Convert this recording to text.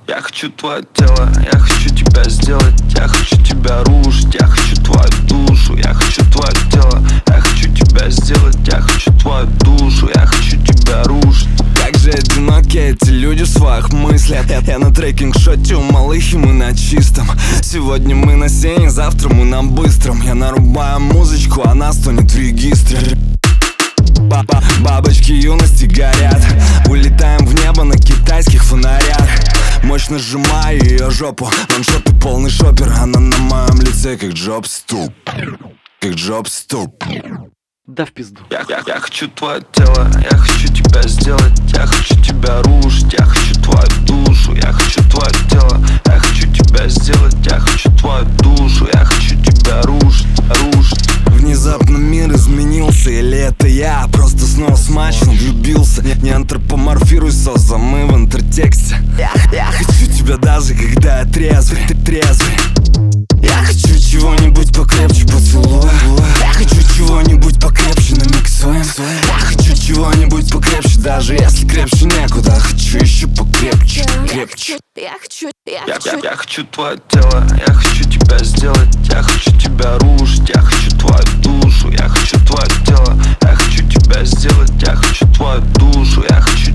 Я хочу твое тело, я хочу тебя сделать, я хочу тебя рушить, я хочу твою душу, я хочу твое тело, я хочу тебя сделать, я хочу твою душу, я хочу тебя рушить. Как же одиноки эти люди в своих мыслях. Я на трекинг-шоте у малых, и мы на чистом. Сегодня мы на сене, завтра мы на быстром. Я нарубаю музычку, она стонет в регистре. Бабочки юности горят. Улетаем в небо на китайских фонарях. Мощно сжимаю ее жопу. Ваншоты полный шопер. Она на моем лице как Джоб-Ступ. Как Джоб-Ступ. Да в пизду. Я хочу твое тело, я хочу тебя сделать, я хочу тебя рушить, я хочу твою душу, я хочу твое тело, я хочу тебя сделать, я хочу твою душу, я хочу тебя рушить, рушить. Внезапно мир изменился, или это я просто снова смачно влюбился? Не антропоморфируй соза, мы в интертексте. Я хочу тебя даже когда я трезвый, ты трезвый. Я хочу чего-нибудь покрепче поцелуя. Я хочу чего-нибудь покрепче намиксуем. Я хочу чего-нибудь покрепче, даже если крепче некуда. Хочу еще покрепче, крепче. Я хочу твое тело, я хочу тебя сделать, я хочу тебя рушить, я хочу твою душу, я хочу твое тело, я хочу тебя сделать, я хочу твою душу, я хочу